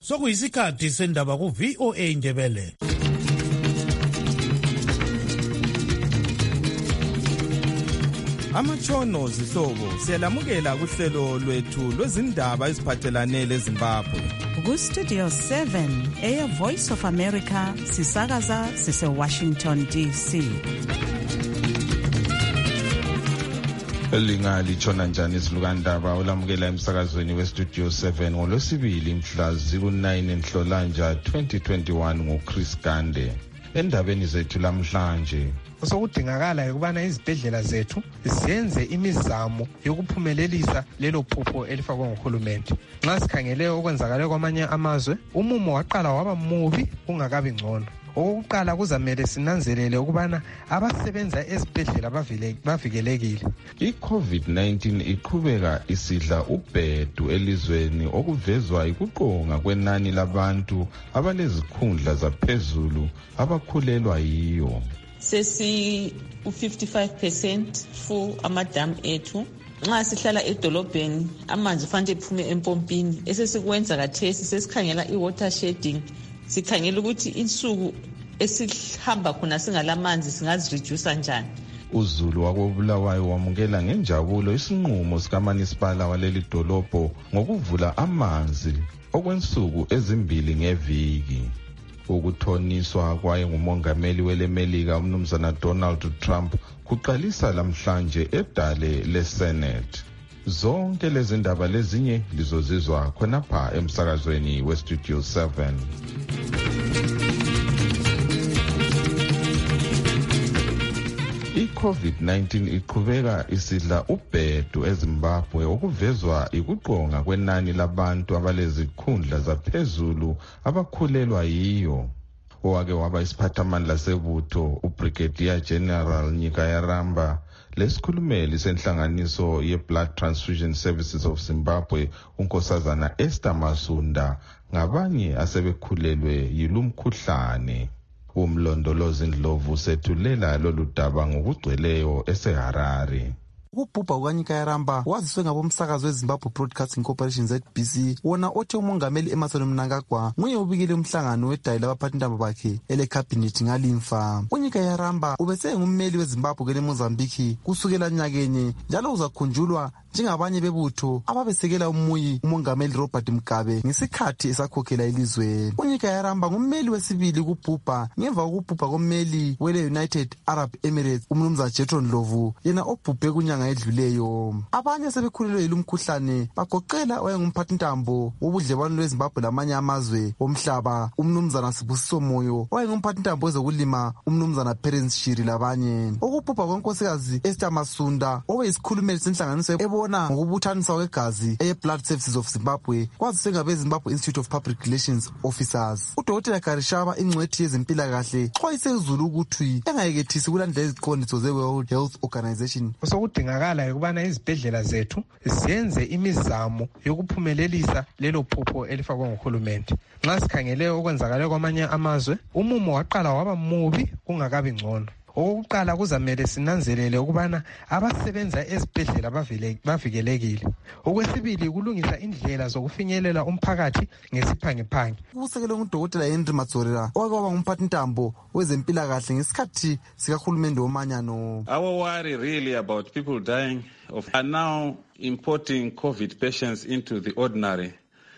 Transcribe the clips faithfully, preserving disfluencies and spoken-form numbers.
Sokuyisikhathi sendaba ku V O A Ndebele. Amatshono zihlobo siyalamukela kuhlelo lwethu lwezindaba eziphathelane leZimbabwe. Ku Studio seven, Air Voice of America, sisakaza sise Washington D C. Elinga lichona njani silukandaba olamukela emsakazweni we Studio seven ngolwesibili mhla ziku nine Nhlolanja twenty twenty-one nguChris Gande. Endabeni zethu lamhlanje sokudingakala ukubana izibhedlela zethu zenze imizamo yokuphumelelisa lelo phupho elifakwe nguhulumende. Nxa sikhangele okwenzakala kwamanye amazwe, umumo waqala waba mubi ungakabi ngcono. Okokuqala kuzamele sinanzelele ukubana abasebenza ezibhedlela bavikelekile. I-COVID nineteen iqhubeka isidla ubhedu elizweni okuvezwa ikuqonga kwenani labantu abalezikhundla zaphezulu abakhulelwa yiyo. Sesi u fifty-five percent full amadam ethu. Nxa sihlala edolobheni amanzi fanele ephume empompini. Esesikwenza kathesi sesikhangela i-water shedding. Sikhangela ukuthi insuku esihamba khona singalamanzi singazireduce njani. uZulu wakobulawayo wamukela ngenjabulo isinqumo sikaManisipala waleli dolobho ngokuvula amanzi okwensuku ezimbili ngeviki. Ukuthoniswa kwaye ngumongameli welemelika umnumzana Donald Trump kuqalisa lamhlanje edale leSenate. Zonke lezi ndaba lezinye lizozizwa khonapha emsakazweni we Studio seven. I-COVID nineteen iqhubeka isidla ubhedu eZimbabwe okuvezwa ikuqonga kwenani labantu abalezikhundla zaphezulu abakhulelwa yiyo. Owake waba isiphathamandla sebutho uBrigadier General Nyikayaramba lesikhulumeli senhlanganiso ye-Blood Transfusion Services of Zimbabwe unkosazana Esther Masunda ngabanye asebekhulelwe yilumkhuhlane. Umlondolozi Ndlovu sethulela lolu daba ngokugcweleyo eseHarare. Ukubhubha kukaNyikayaramba waziswe ngabomsakazo weZimbabwe Broadcasting Corporation Z B C wona othe umongameli Emmerson Mnangagwa nguye ubikele umhlangano wedayile labaphathintaba bakhe elekhabhinethi ngalimfa. uNyikayaramba ubesengummeli weZimbabwe kele Mozambique kusukela nyakenye njalo uzakhunjulwa njengabanye bebutho ababesekela umuyi umongameli Robert Mugabe ngesikhathi esakhokhela ilizwe. uNyikayaramba ngummeli wesibili kubhubha ngemva kokubhubha kommeli wele United Arab Emirates umnumzana Jethro Ndlovu yena obhubhe kunyanga edluleyo. Abanye sebekhulelwe yilumkhuhlane bagoqela owayengumphathintambo wobudlelwano lweZimbabwe lamanye amazwe omhlaba umnumzana Sibusiso Moyo, owayengumphathintambo wezokulima umnumzana Perence Shiri labanye. Ukubhubha kwenkosikazi Esther Masunda owayisikhulumeli senhlanganiso ebona ngokubuthaniswa kwegazi eye-Blood Services of Zimbabwe kwaziswe ngabe-Zimbabwe Institute of Public Relations Officers. uDokotela Karishaba ingcwethi yezempilakahle xwayise uZulu ukuthi engayekethisi kulandela iziqondiso ze-World Health Organization. Sokudingakala ukubana izibhedlela zethu zenze imizamo yokuphumelelisa lelo phupho elifakwe nguhulumende. Nxa sikhangele okwenzakala kwamanye amazwe, umumo waqala waba mubi ungakabi ngcono. Okokuqala kuzamele sinanzelele ukubana abasebenza ezibhedlela bavikelekile. Okwesibili kulungisa indlela zokufinyelela umphakathi ngesiphangiphangi. Kusekelwe nguDokotela Henry Madzorera owake waba ngumphathintambo wezempilakahle ngesikhathi sikahulumende womanyano. Our worry really about people dying of are now importing COVID patients into the ordinary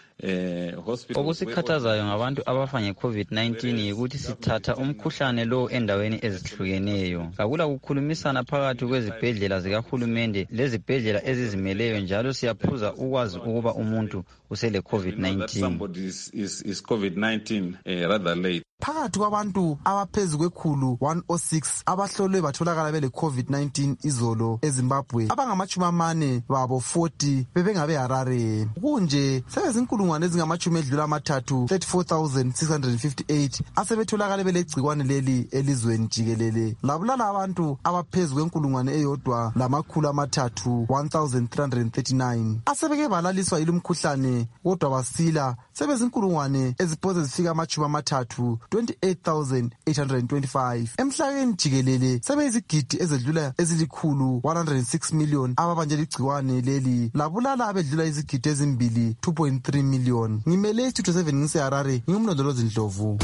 okusikhathazayo ngabantu abafa nge-COVID nineteen yikuthi sithatha umkhuhlane lo endaweni ezihlukeneyo. Akula kukhulumisana phakathi kwezibhedlela zikahulumende lezibhedlela ezizimeleyo njalo siyaphuza ukwazi ukuba umuntu usele COVID nineteen. Phakathi kwabantu abaphezu kwekhulu one oh six abahlolwe batholakala bele COVID nineteen izolo eZimbabwe, abangamachumi amane babo forty bebengabe Harare. Kunje sebezinkulungwane ezingamachumi edlula amathathu thirty-four thousand six hundred fifty-eight asebetholakala belegcikwane leli elizweni jikelele. Labulala abantu abaphezu kwenkulungwane eyodwa lamakhulu amathathu one thousand three hundred thirty-nine asebeke balaliswa yilumkhuhlane kodwa basila sebezinkulungwane eziphoze zifika amachumi amathathu twenty-eight thousand eight hundred twenty-five. Emhlabeni jikelele sebeyizigidi ezedlula ezilikhulu one hundred six million ababanjela igciwane leli labulala abedlula izigidi ezimbili two point three million. Ngimele Studio seven ngiseHarare, ngimlondolozi Ndlovu.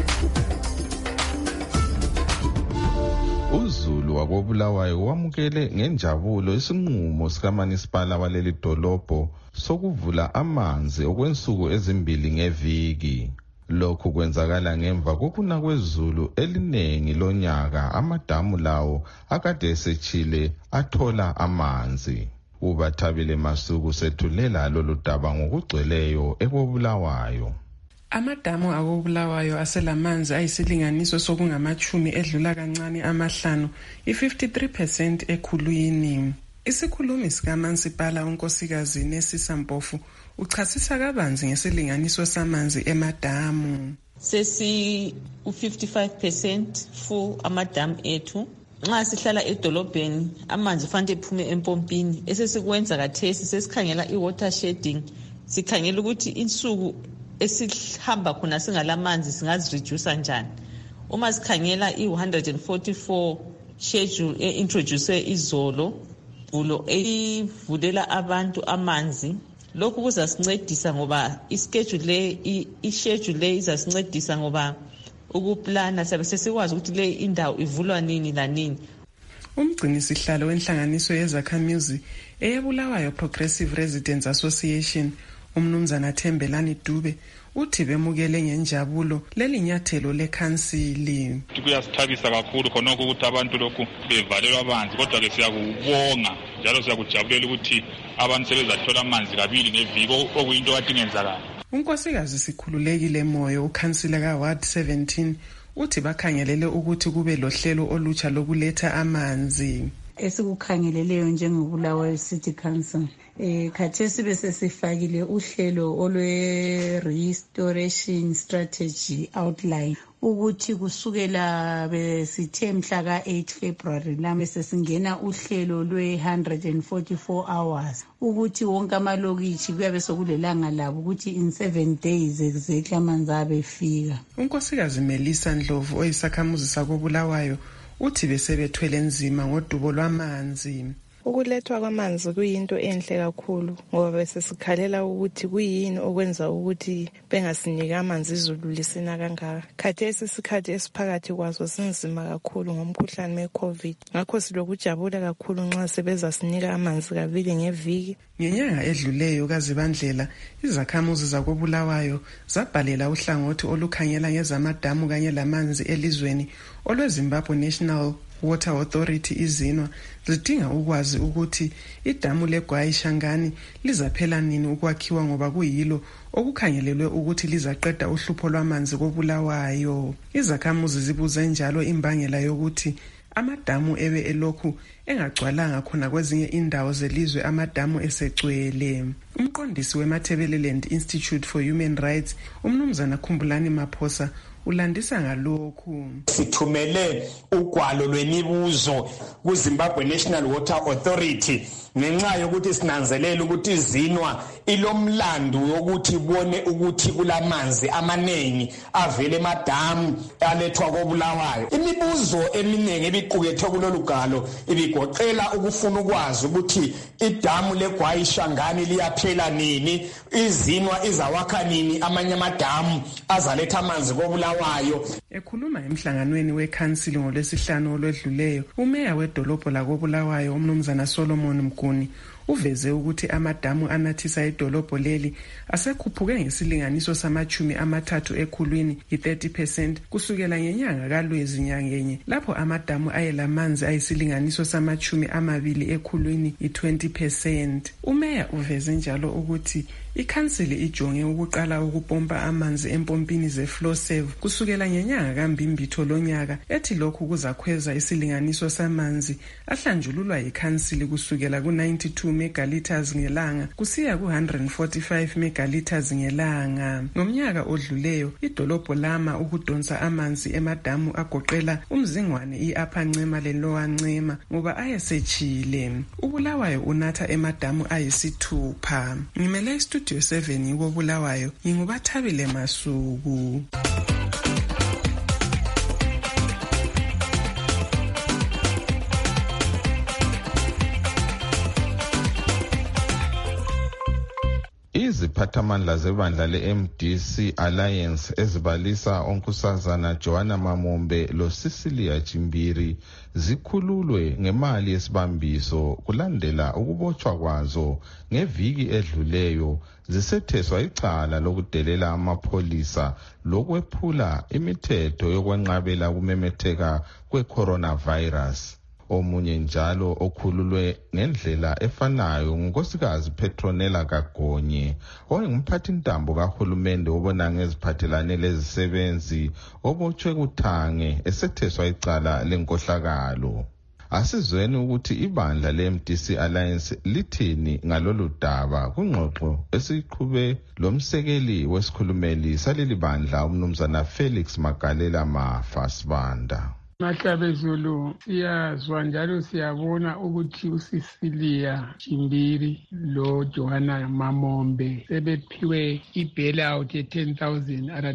uZulu wakobulawayo wamukele ngenjabulo isinqumo sikaManisipala waleli dolobho sokuvula amanzi okwensuku ezimbili ngeviki. Lokhu kwenzakala ngemva kokuna kwezulu elinengi lonyaka amadamu lawo akade esechile athola amanzi. UBathabile Masuku sethulela lolu daba ngokugcweleyo ekobulawayo. Amadamu akobulawayo aselamanzi ayisilinganiso sokungamachumi edlula kancane amahlanu i-fifty-three percent ekhulwini. Isikhulumi sikaMansipala unkosikazi Nesisa Mpofu uchasisa kabanzi ngesilinganiso samanzi emadamu. Sesi u-fifty-five percent full amadamu ethu. Nxa sihlala edolobheni amanzi fanele ephume empompini esesikwenza kathesi sesikhangela i-water shedding sikhangela ukuthi insuku esihamba khona singalamanzi singazireduce njani. Uma sikhangela i-one hundred forty-four schedule e-introduce izolo ulo evulela abantu amanzi, lokhu kuzasincedisa ngoba ischedule le i-schedule le izasincedisa ngoba ukuplana sabe sesikwazi ukuthi le indawo ivulwa nini la nini. Umgcini sihlalo wenhlanganiso yezakhamizi eyebulawayo Progressive Residents Association umnumzana Thembelani Dube uthi bemukele ngenjabulo leli nyathelo lekhansili. Kuyasithabisa kakhulu khona ukuthi abantu lokhu bevalelwa amanzi, kodwa ke siyakubonga njalo siyakujabulela ukuthi abantu sebezathola amanzi kabili ngeviki okuyinto kade ingenzakala. Unkosikazi Sikhululekile Moyo ukhansila ka Ward seventeen uthi bakhangelele ukuthi kube lohlelo olutsha lokuletha amanzi. Esikukhangeleleyo njengobulawayo City Council eh khathesi bese sifakile uhlelo olwe restoration strategy outline ukuthi kusukela besithe mhla ka eight February la bese singena uhlelo lwe one hundred forty-four hours ukuthi wonke amalokishi kuyabe sokulelanga labo ukuthi in seven days exactly amanzi abefika. Unkosikazi Melisa Ndlovu oyisakhamuzi sakobulawayo uthi besebethwele nzima ngodubo lwamanzi. Ukulethwa kwamanzi kuyinto enhle kakhulu ngoba bese sikhalela ukuthi kuyini okwenza ukuthi bengasinika amanzi izulu lisina kangaka. Khathesi isikhathi esiphakathi kwazo sinzima kakhulu ngomkhuhlane we-COVID. Ngakho silokujabula kakhulu nxa sebezasinika amanzi kabili ngeviki. Ngenyanga edluleyo kaZibandlela izakhamuzi zakobulawayo zabhalela uhlangothi olukhangela ngezamadamu kanye lamanzi elizweni olweZimbabwe National Water Authority izinwa zidinga ukwazi ukuthi idamu leGwayi Shangani lizaphela nini ukwakhiwa ngoba kuyilo okukhangelelwe ukuthi lizaqeda uhlupho lwamanzi kobulawayo. Izakhamuzi zibuze njalo imbangela yokuthi amadamu ebe elokhu engagcwalanga khona kwezinye indawo zelizwe amadamu esegcwele. Umqondisi weMathebeleland Institute for Human Rights umnumzana Khumbulani Maphosa ulandisa ngalokhu. Sithumele ugwalo lwemibuzo kuZimbabwe National Water Authority ngenxa yokuthi sinanzelela ukuthi izinwa ilomlando yokuthi bone ukuthi kulamanzi amanengi avele emadamu alethwa kobulawayo. Imibuzo eminingi ebiqukethwe kulolu galo ibigoqela ukufuna ukwazi ukuthi idamu leGwayi Shangani liyaphela nini, izinwa izawakha nini amanye amadamu azaletha amanzi kobulawayo. Ekhuluma emhlanganweni wekhansili ngolwesihlanu olwedluleyo, umeya wedolobho lakobulawayo umnumzana Solomon Mguni uveze ukuthi amadamu anathisa idolobho leli asekhuphuke ngesilinganiso samachumi amathathu ekhulwini i-thirty percent kusukela ngenyanga kaLwezi nyangenye lapho amadamu ayelamanzi ayisilinganiso samachumi amabili ekhulwini i-twenty percent. Umeya uveze njalo ukuthi ikhansili ijonge ukuqala ukupompa amanzi empompini ze-Flowserve kusukela ngenyanga kaMbimbitho lonyaka ethi lokhu kuzakhweza isilinganiso samanzi ahlanjululwa yikhansili kusukela ku-ninety-two megaliters ngelanga kusiya ku-one hundred forty-five megaliters ngelanga. Ngomnyaka odluleyo idolobho lama ukudonsa amanzi emadamu agoqela umzingwane i-Upper Ncema le-Lower Ncema ngoba ayesechile. Ubulawayo unatha emadamu ayisithupha. Ngimele Studio seven ngikobulawayo, nginguBathabile Masuku. iziphathamandla zebandla le-M D C Alliance ezibalisa onkosazana Joanna Mamombe lo Cecilia Chimbiri zikhululwe ngemali yesibambiso kulandela ukubotshwa kwazo ngeviki edluleyo zisetheswa icala lokudelela amapholisa lokwephula imithetho yokwenqabela kumemetheka kwe-coronavirus. Omunye njalo okhululwe ngendlela efanayo ngunkosikazi Petronella Kagonye oyengumphathi ntambo kahulumende obona ngeziphathelane lezisebenzi obotshwe kuthange esetheswa icala lenkohlakalo. Asizweni ukuthi ibandla le-M D C Alliance lithini ngalolu daba kungxoxo esiqhube lomsekeli wesikhulumeli saleli bandla umnumzana Felix Magalela Mafasibanda. Mahlabezulu siyazwa njalo siyabona ukuthi uCecilia Chimbiri lo Joanna Mamombe sebephiwe i-bailout ye ten thousand R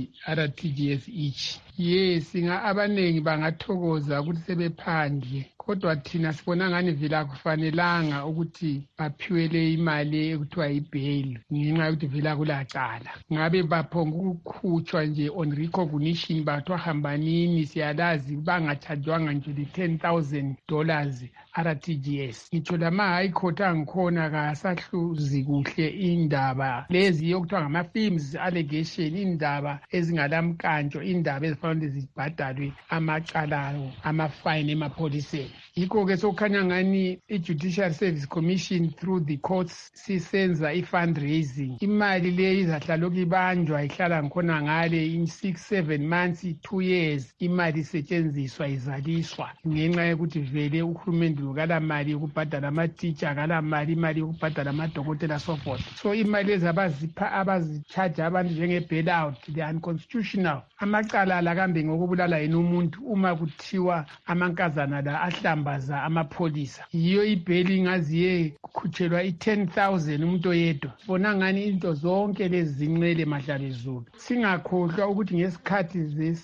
T G S each. Yes, nga abanengi bangathokoza ukuthi sebephandle kodwa thina sibona ngani vila kufanelanga ukuthi baphiwe le imali ekuthiwa i-bail ngenxa yokuthi vila kulacala. Ngabe baphonga ukukhutshwa nje on recognition bathwa hambanini siyalazi bangachajwanga nje the ten thousand dollars R T G S. Ngitsho lama high court angikhona kasahluzi kuhle indaba lezi yokuthiwa ngama-films allegation indaba ezingalamkantsho indaba ezifana zibhadalwe amacala amafine emapholiseni. Yikho-ke sokukhanya ngani i-Judicial Service Commission through the courts sisenza i-fundraising. Imali le izahlaloku ibanjwa ihlala ngikhona ngale in six, seven months, two years imali isetshenziswa izaliswa ngenxa yokuthi vele uhulumende ukala mali yokubhadala ama-teacher akala mali imali yokubhadala amadokotela so forth. So imali ezabazipha abazichaja abantu njenge-bailout they are unconstitutional. Amacala la kambe ngokubulala yena umuntu uma kuthiwa amankazana la ahlambaza amapholisa. Yiyo ibheli ingaziye kukhutshelwa i-ten thousand umuntu oyedwa. Bona ngani into zonke lezi zinqele Mahlabezulu. Singakhohlwa ukuthi ngesikhathi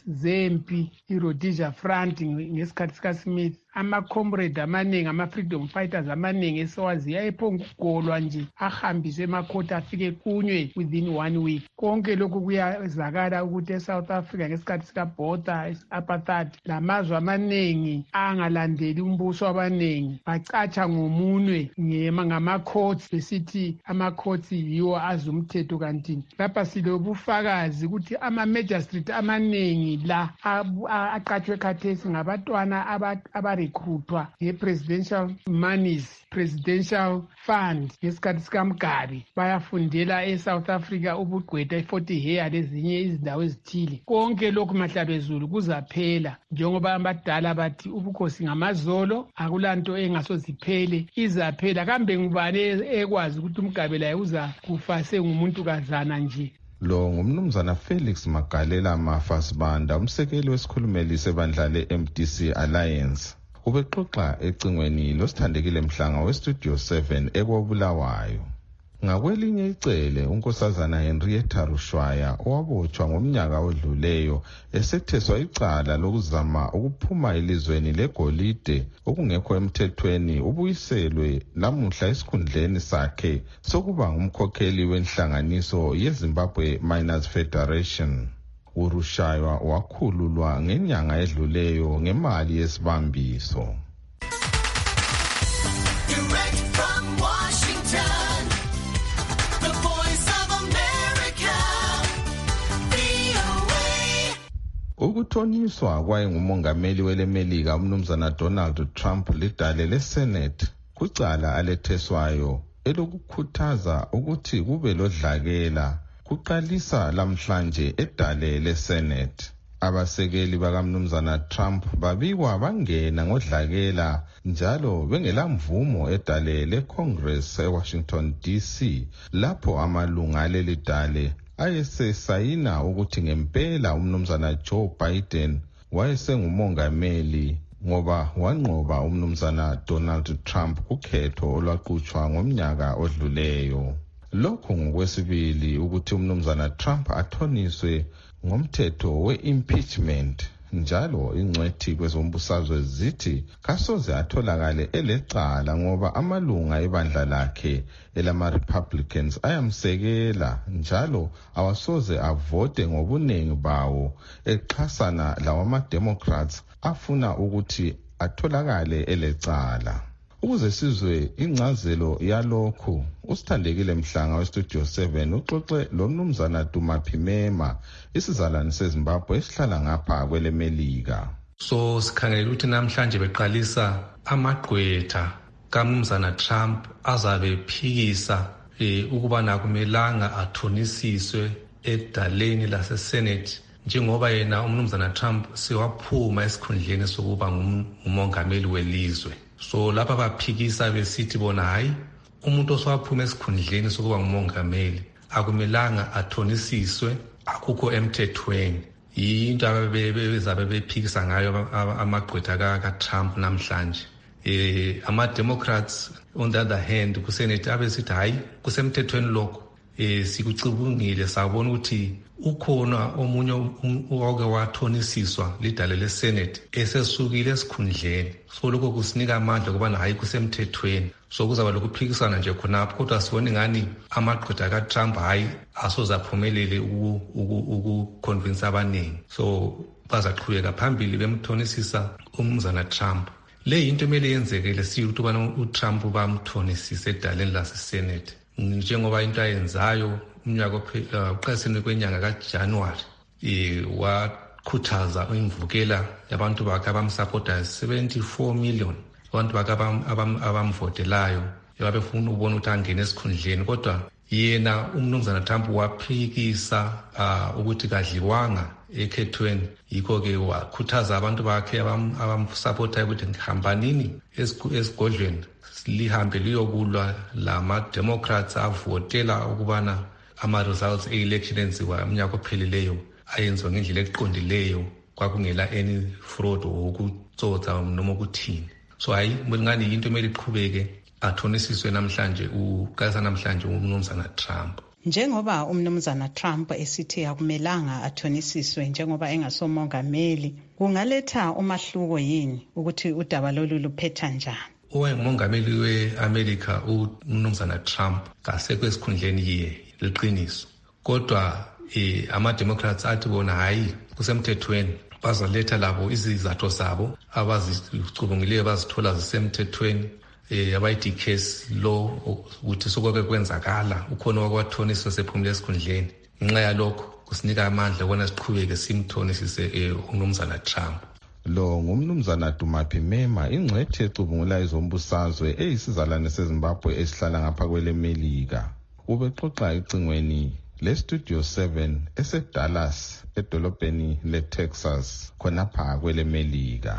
zempi i-Rhodesia Front ngesikhathi sika-Smith ama-comrade amaningi ama-freedom fighters amaningi esewaziya ephongugolwa nje ahambiswe emakhoti afike kunywe within one week. Konke lokhu kuyazakala ukuthi e-South Africa ngesikhathi sikabhota apartheid lamazwe amaningi angalandeli umbuso wabaningi bacatsha ngomunwe ngama-courts besithi ama-courts yiwo azi umthetho kanti lapha silobufakazi ukuthi ama-magistrate amaningi la aqatshwe khathesi ngabatwana abari recruitwa nge-presidential monies presidential fund ngesikhathi sikaMgabi bayafundela e-South Africa ubugqwetha i-forty hair lezinye izindawo ezithile. Konke lokhu Mahlabezulu kuzaphela njengoba abadala bathi ubukhosi ngamazolo akulanto engasoziphele izaphela. Kambe ngubani ekwazi ukuthi uMgabi laye uza kufa sengumuntu kazana nje? Lo ngumnumzana Felix Magalela Mafasibanda umsekeli wesikhulumeli sebandla le-M D C Alliance. Ubexoxa ecingweni losithandekile Mhlanga westudio seven ekwabulawayo. Ngakwelinye icele unkosazana Henrietta Rushwaya owabotshwa ngomnyaka odluleyo esetheswa icala lokuzama ukuphuma elizweni legolide okungekho emthethweni ubuyiselwe lamuhla esikhundleni sakhe sokuba ngumkhokheli wenhlanganiso yeZimbabwe Miners Federation. uRushaya wakhululwa ngenyanga edluleyo ngemali yesibambiso. Direct from Washington, the voice of America, V O A. Ukuthoniswa kwayengumongameli welemelika umnumzana Donald Trump lidale leSenate kucala aletheswayo elokukhuthaza ukuthi kube lodlakela kuqalisa lamhlanje edale leSenate. Abasekeli bakamnumzana Trump babikwa bangena ngodlakela njalo bengelamvumo edale leCongress eWashington D C lapho amalunga aleli dale ayesesayina ukuthi ngempela umnumzana Joe Biden wayesengumongameli ngoba wanqoba umnumzana Donald Trump kukhetho olwaqhutshwa ngomnyaka odluleyo. Lokhu ngokwesibili ukuthi umnumzana Trump athoniswe ngomthetho we-impeachment njalo ingcwethi kwezombusazwe zithi kasoze atholakale elecala ngoba amalunga ebandla lakhe elama-Republicans ayamsekela njalo awasoze avote ngobuningi bawo exhasana lawama-Democrats afuna ukuthi atholakale elecala. Ukuze sizwe incazelo yalokhu, usithandekile Mhlanga westudio seven uxoxe lo mnumzana Dumaphimema, isizalwane seZimbabwe esihlala ngapha kwele Melika. So sikhangela ukuthi namhlanje beqalisa amagqwetha kaMnumzana Trump azabe ephikisa eh, ukuba nakumelanga athonisiswe edaleni laseSenate njengoba yena uMnumzana Trump sewaphuma esikhundleni sokuba ngumongameli welizwe. So lapha baphikisa besithi bona hayi umuntu oswaphuma esikhundleni sokuba ngumongameli akumelanga athonisiswe, akukho emthethweni. Into abebezabe bephikisa ngayo amagqwetha kaTrump namhlanje. Eh ama-Democrats on the other hand kuSenate abesithi hayi kusemthethweni lokho. Eh sikucibungile sabona ukuthi ukhona omunye oke wathonisiswa lidale leSenate esesukile esikhundleni. So lokho kusinika amandla kubana hayi kusemthethweni. So kuzaba lokuphikisana nje khonapho kodwa sibona ngani amagqwetha kaTrump hayi asoze aphumelele ukuconvince abaningi. So bazaqhubeka phambili bemthonisisa uMnumzana Trump. Le into emele yenzekele siyukuthi ubana uTrump bamthonisise edaleni laseSenate. Njengoba into ayenzayo umnyaka oqeseni kwenyanga kaJanuary eh wakhuthaza imvukela yabantu bakhe abamsupporta seventy-four million abantu bakhe abamvotelayo yabafuna ukubona ukuthi angene esikhundleni, kodwa yena uMnumzana Trump waphikisa ukuthi kadliwanga ekhethweni. Yikho ke wakhuthaza abantu bakhe abamsupporta ukuthi ngihambanini esigodlweni lihambe liyokulwa lama-Democrats avotela ukubana ama-results e-election enziwa umnyaka ophelileyo ayenziwa ngendlela eqondileyo, kwakungela any fraud ukutsotsa noma ukuthini. So hayi ngani into emele iqhubeke athonisiswe namhlanje ukasa namhlanje uMnumzana Trump. Njengoba uMnumzana Trump esithi akumelanga athonisiswe njengoba engasomongameli, kungaletha umahluko yini ukuthi udaba lolu luphetha njani? Owayengumongameli we-America uMnumzana Trump kasekho esikhundleni yiye liqiniso, kodwa eh, ama-Democrats athi bona hayi kusemthethweni, bazaletha labo izizathu zabo abazicubungileyo bazithola zisemthethweni. Eh abayithi case law ukuthi sokwake kwenzakala ukhona wakwathoniswa sephumile esikhundleni. Ngenxa yalokho kusinika amandla ukubona siqhubeke simthonisise uMnumzana Trump. Lo ngumnumzana Dumaphimema, ingcwethi ecubungula izombusazwe eyisizalwane seZimbabwe esihlala ngapha kwele Melika. Ubexoxa icingweni lestudio seven eseDallas edolobheni leTexas khonapha kwele Melika.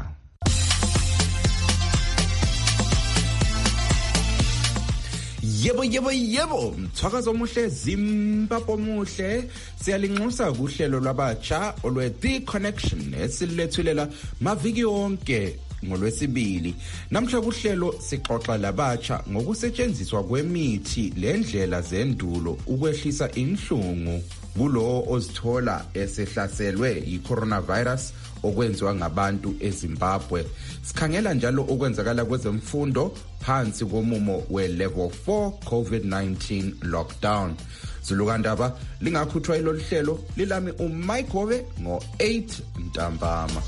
Yebo yebo yebo, mthwakazo omuhle, Zimbabwe omuhle. Siyalinxusa kuhlelo lwabatsha olwe The Connection esilethulela maviki onke ngolwesibili. Namhla kuhlelo sixoxa labatsha ngokusetshenziswa kwemithi lendlela zendulo ukwehlisa inhlungu kulo ozithola esehlaselwe yi-coronavirus okwenziwa ngabantu eZimbabwe. Sikhangela njalo okwenzakala kwezemfundo phansi komumo we-level four COVID nineteen lockdown. Zulukandaba lingakhuthwa ilolu hlelo lilami uMike Hove ngo eight ntambama.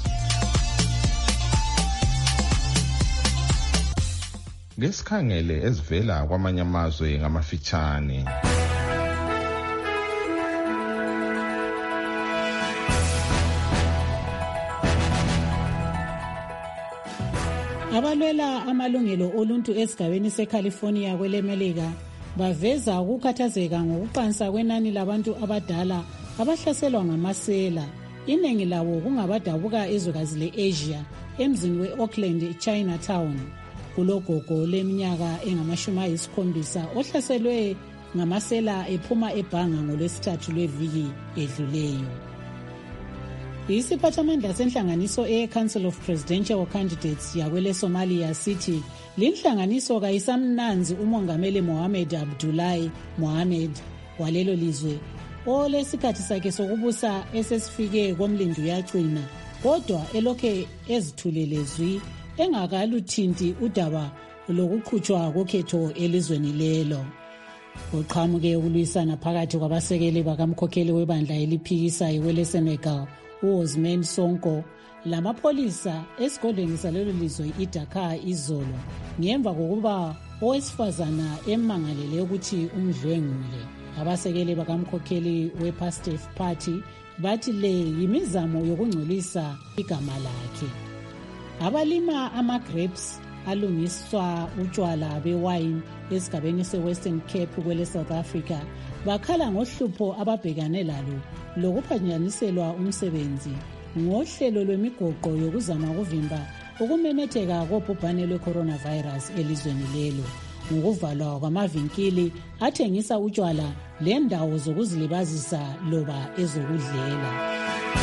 Ngesikhangele ezivela kwamanye amazwe ngamafitshane. Abalwela amalungelo oluntu esigabeni seCalifornia kwelemelika baveza ukukhathazeka ngokuqansa kwenani labantu abadala abahlaselwa ngamasela. Iningi labo kungabadabuka ezwekazi le-Asia emzini we-Oakland, Chinatown. Kulogogo leminyaka engamashumi ayisikhombisa ohlaselwe ngamasela ephuma ebhanga ngolwesithathu lweviki edluleyo. Isiphathamandla senhlanganiso e-Council of Presidential Candidates yakwele Somalia sithi linhlanganiso kayisamnanzi umongameli Mohamed Abdullahi Mohamed walelo lizwe olesikhathi sakhe sokubusa esesifike komlindu yagcina kodwa elokhe ezithulele zwi engakaluthinti udaba lokuqhutshwa kokhetho elizweni lelo. Kuqhamuke ukulwisana phakathi kwabasekeli bakamkhokheli webandla eliphikisayo kweleSenegal uOsman Sonko lamapholisa esigodlweni salelo lizwe iDakar izolo ngemva kokuba owesifazana emangalele ukuthi umdlwengule. Abasekeli bakamkhokheli wePastef Party bathi le yimizamo yokungcolisa igama lakhe. Abalima ama-grapes alungiswa utshwala bewine esigabeni se-Western Cape kwele South Africa bakhala ngohlupho ababhekane lalo lokuphanyaniselwa umsebenzi ngohlelo lwemigoqo yokuzama ukuvimba ukumemetheka kobhubhane lwe-coronavirus elizweni lelo ngokuvalwa kwamavinkili athengisa utshwala lendawo zokuzilibazisa loba ezokudlela.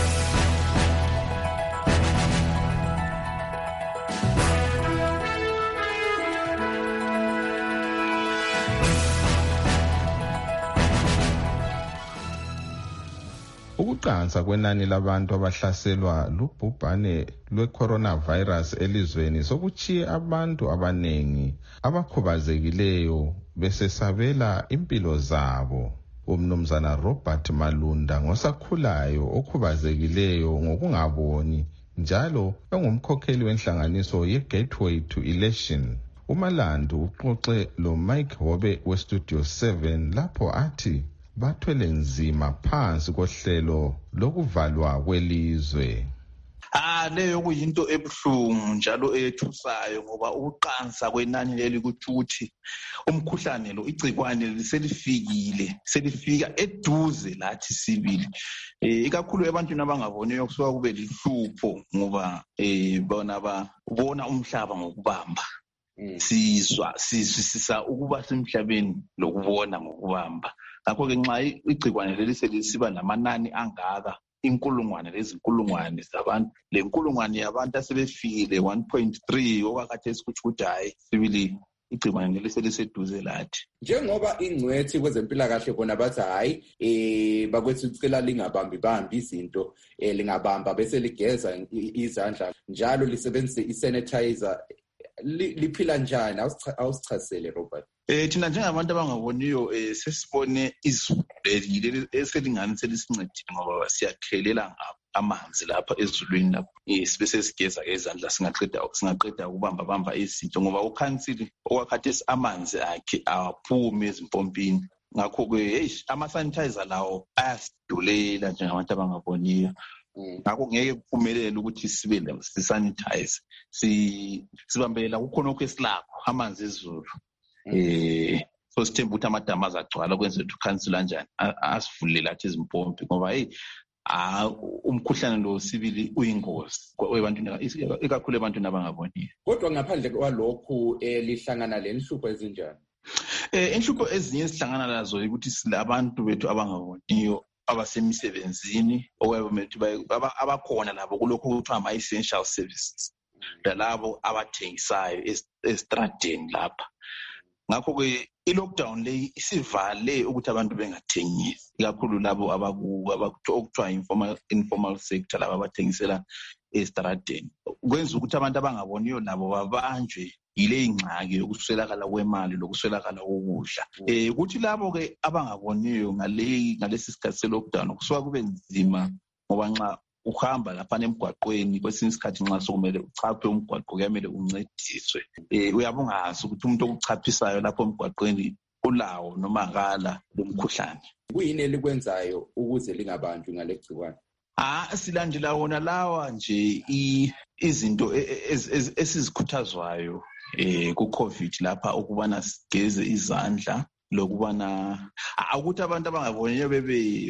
Ukuqansa kwenani labantu abahlaselwa lubhubhane lwe-coronavirus elizweni sokuchiye abantu abanengi abakhubazekileyo besesabela impilo zabo. Umnumzana Robert Malunda ngosakhulayo okhubazekileyo ngokungaboni njalo engumkhokheli wenhlanganiso ye-Gateway to Election. uMalandu uxoxe lo Mike Hobe weStudio seven lapho athi bathwele nzima phansi kohlelo lokuvalwa kwelizwe. Ah leyo kuyinto ebuhlungu njalo ethusayo ngoba ukuqansa kwenani leli kuthi umkhuhlane lo igcikwane liselifikile selifika eduze lathi sibili. Eh ikakhulu ebantwini abangaboniyo kusuka kube lihlupho ngoba eh bona babona umhlaba ngokubamba. Sizwa sizwisisa ukuba semhlabeni lokubona ngokubamba. Ngakho ke nxa igcikwane leli selisiba namanani angaka inkulungwane lezinkulungwane zabantu lenkulungwane yabantu asebefikile one point three okwakathe esikuthi hayi sibili igcikwane leli seliseduze lathi. Njengoba ingcwethi kwezempilakahle bona bathi hayi eh bakwethu ucela lingabambi bambi izinto eh lingabamba bese ligeza izandla njalo lisebenzise isanitizer liphila njani awusichazele Robert? Eh thina njengabantu abangaboniyo eh sesibone izulu leli eselingani selisincedile ngoba siyakhelela amanzi lapha ezulwini lapho sibe sesigeza izandla singaqeda singaqeda ukubamba bamba izinto ngoba ukhansili okwakhathesi amanzi akhe awaphumi ezimpompini. Ngakho ke hey ama sanitizer lawo ayasidulela njengabantu abangaboniyo. Ngakho ngeke kuphumelele ukuthi sibe le sanitize si sibambelela kukhona okwesilapho amanzi ezulu. Eh so sithemba ukuthi amadama azagcwala kwenze ukuthi ukhansila kanjani asivulele lathi izimpompi ngoba hey ah umkhuhlane lo sibili uyingozi kwebantwini ikakhulu ebantwini abangaboniyo. Kodwa ngaphandle kwalokho elihlangana lenhlupho ezinjani? Eh inhlupho ezinye esihlangana nazo ukuthi silabantu bethu abangaboniyo abasemisebenzini okwebemethi abakhona labo kulokho kuthiwa ama essential services labo abathengisayo estradeni lapha. Ngakho ke i-lockdown leyi isivale ukuthi abantu bengathengisi ikakhulu labo abakuthiwa informal informal sector labo abathengisela estradeni. Kwenza ukuthi abantu abangaboniyo nabo babanjwe yile ingxaki yokuswelakala kwemali lokuswelakala kokudla. Eh ukuthi labo ke abangaboniyo ngale ngalesi sikhathi se-lockdown kusuka kube nzima ngoba nxa uhamba lapha emgwaqweni kwesinye isikhathi nxa sokumele uchaphe umgwaqo kuyamele uncediswe. Eh uyabungazi ukuthi umuntu okuchaphisayo lapho emgwaqweni ulawo noma akala lomkhuhlane. Kuyini elikwenzayo ukuze lingabanjwi ngalegcikwane? Ah silandela wona lawa nje izinto esizikhuthazwayo eh ku COVID lapha ukubana sigeze izandla lokubana ukuthi abantu abangaboniyo bebe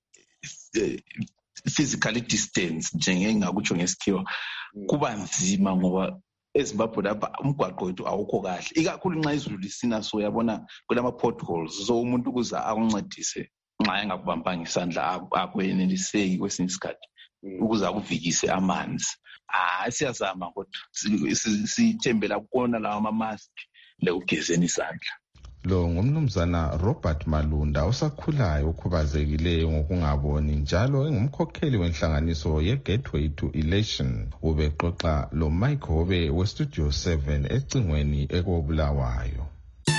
physically distance njengengakutsho ngesikhiwa kuba nzima ngoba eZimbabwe lapha umgwaqo wethu awukho kahle ikakhulu nxa izulu lisina so yabona kulama potholes so umuntu kuza akuncedise nxa engakubambanga isandla akweneliseki kwesinye isikhathi ukuza kuvikise amanzi. Ah siyazama kodwa sithembela ukona lawa ama mask lekugezeni isandla. Lo ngumnumzana Robert Malunda osakhulayo okhubazekileyo ngokungaboni njalo engumkhokheli wenhlanganiso ye-Gateway to Election. Ubexoxa lo Mike Hobe we-Studio seven ecingweni ekobulawayo.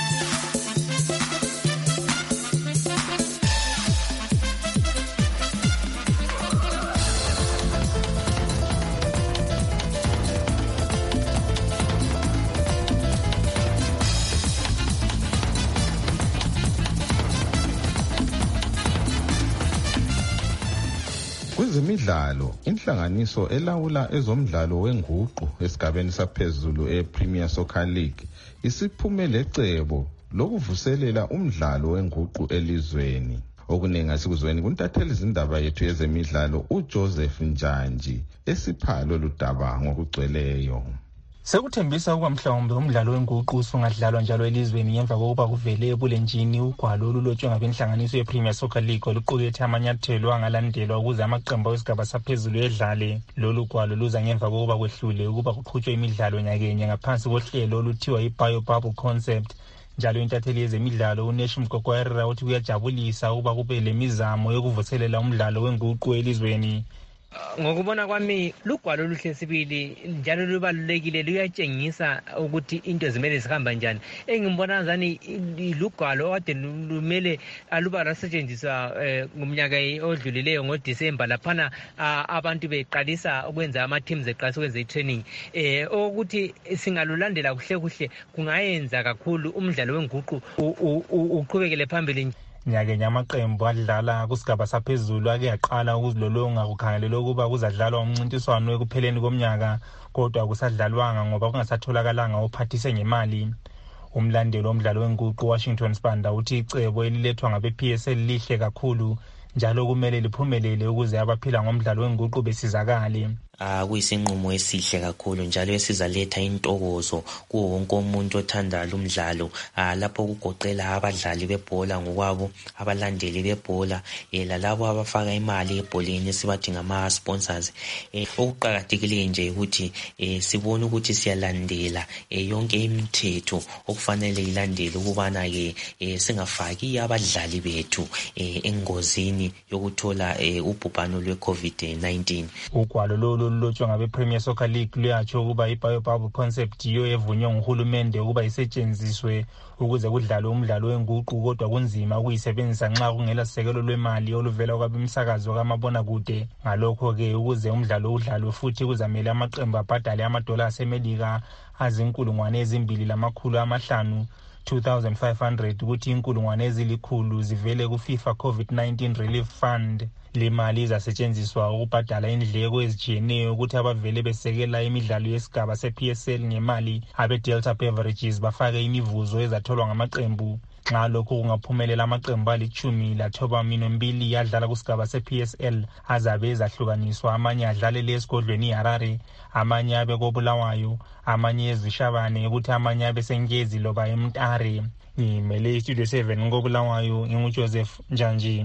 Kwezemidlalo, inhlanganiso elawula ezomdlalo wenguqu esigabeni saphezulu e-Premier Soccer League isiphume lecebo lokuvuselela umdlalo wenguqu elizweni. Okuningi asikuzweni kuntatheli izindaba yethu yezemidlalo uJoseph Njanji esiphalo ludaba ngokugcweleyo. Sekuthembisa ukuba mhlawumbe umdlalo wenguqu usungadlalwa njalo elizweni ngemva kokuba kuvele ebulenjini ugwalo olulotshwe ngabenhlanganiso ye-Premier Soccer League oluqukethe amanyathelo angalandelwa ukuze amaqembu esigaba saphezulu edlale. Lolu gwalo luza ngemva kokuba kwehlule ukuba kuqhutshwe imidlalo nyakenye ngaphansi kohlelo oluthiwa i-Bio-Bubble Concept. Njalo intatheli yezemidlalo uNesh Mgogwerera uthi kuyajabulisa ukuba kube lemizamo yokuvuselela umdlalo wenguqu elizweni. Ngokubona kwami lugwalo oluhle sibili njalo lubalulekile luyatshengisa ukuthi into zimele zihamba njani. Engibona ngani lugwalo okade lumele aluba lasetshenziswa ngomnyaka odlulileyo ngoDisemba laphana abantu beqalisa ukwenza ama teams eqalisa ukwenza itraining eh ukuthi singalulandela kuhle kuhle kungayenza kakhulu umdlalo wenguqu uqhubekele phambili. Nyake nyamaqembu adlala kusigaba saphezulu ake yaqala ukuzilolonga kukhangelelwe ukuba kuzadlalwa umncintiswano ekupheleni komnyaka kodwa kusadlalwanga ngoba kungasatholakalanga ophathise ngemali. Umlandeli womdlalo wenguqu Washington Spanda uthi icebo elilethwa ngabe-P S L lihle kakhulu njalo kumele liphumelele ukuze abaphila ngomdlalo wenguqu besizakale. Ah kuyisinqumo esihle kakhulu njalo esizaletha intokozo kuwo wonke umuntu othanda lumdlalo ah lapho kugoqela abadlali bebhola ngokwabo abalandeli bebhola eh lalabo abafaka imali ebholeni sibathi ngama sponsors eh okuqhakathekile nje ukuthi eh sibone ukuthi siyalandela eh yonke imithetho okufanele ilandele ukubana ke eh singafaki abadlali bethu eh engozini yokuthola eh ubhubhano lwe-COVID nineteen. Ugwalo lolo lolotshwa ngabe-Premier Soccer League luyatsho ukuba i-Bio-Bubble Concept yiyo evunywe nguhulumende ukuba isetshenziswe ukuze kudlalwe umdlalo wenguqu kodwa kunzima ukuyisebenzisa nxa kungela sekelo lwemali oluvela kwabemsakazo kamabonakude. Ngalokho-ke ukuze umdlalo udlalwe futhi kuzamele amaqembu abhadale amadola asemelika azinkulungwane ezimbili lamakhulu amahlanu two thousand five hundred ukuthi inkulungwane ezilikhulu zivele ku-FIFA COVID nineteen Relief Fund. Le mali izasetshenziswa ukubhadala indleko ezijiyeneyo ukuthi abavele besekela imidlalo yesigaba se-P S L ngemali abe-Delta Beverages bafake imivuzo ezatholwa ngamaqembu. Nxa lokhu kungaphumelela amaqembu alichumi lathoba minombili yadlala kusigaba se-P S L azabe ezahlukaniswa, amanye adlalele esigodlweni iHarare, amanye abe koBulawayo, amanye ezishabane ukuthi amanye abe senkezi loba eMtare. Ngimele iStudio seven koBulawayo nginguJoseph Njanji.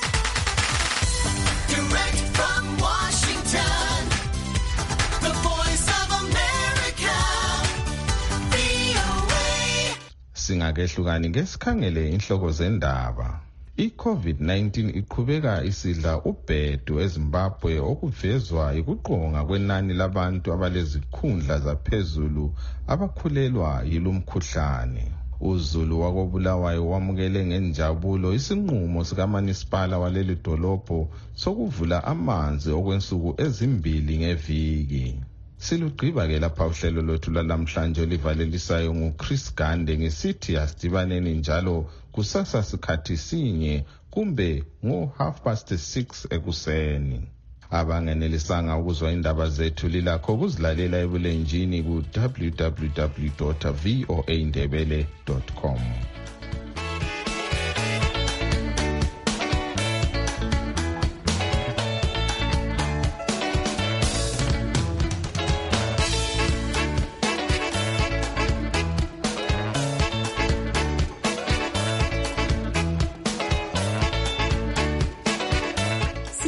Direct from Washington, the voice of America, V O A. Singakehlukani ngesikhangele inhloko zendaba. I-COVID nineteen iqhubeka isidla ubhedu eZimbabwe okuvezwa ikuqonga kwenani labantu abalezikhundla zaphezulu abakhulelwa yilumkhuhlane. uZulu wakobulawayo wamukele ngenjabulo isinqumo sikaManisipala waleli dolobho sokuvula amanzi okwensuku ezimbili ngeviki. Silugqiba ke lapha uhlelo lwethu lalamhlanje olivalelisayo nguChris Gande ngesithi asidibaneni njalo kusasa sikhathi sinye kumbe ngo half past six ekuseni. Abangenelisanga ukuzwa indaba zethu lilakho kuzilalela ebulenjini ku w w w dot voa ndebele dot com.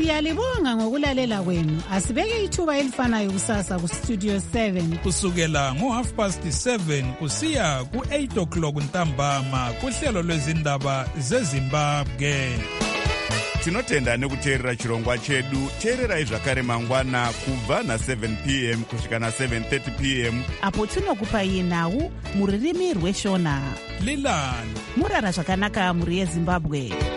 Siyalibonga ngokulalela kwenu. Asibeke ithuba elifanayo kusasa ku Studio seven. Kusukela ngo half past seven kusiya ku eight o'clock ntambama kuhlelo lwezindaba zeZimbabwe. Tinotenda nekuteerera chirongwa chedu. Teererai zvakare mangwana kubva na seven p m kusvika na seven thirty p m apo tinokupai nhau muririmi rweshona. Lilani murara zvakanaka muri yeZimbabwe.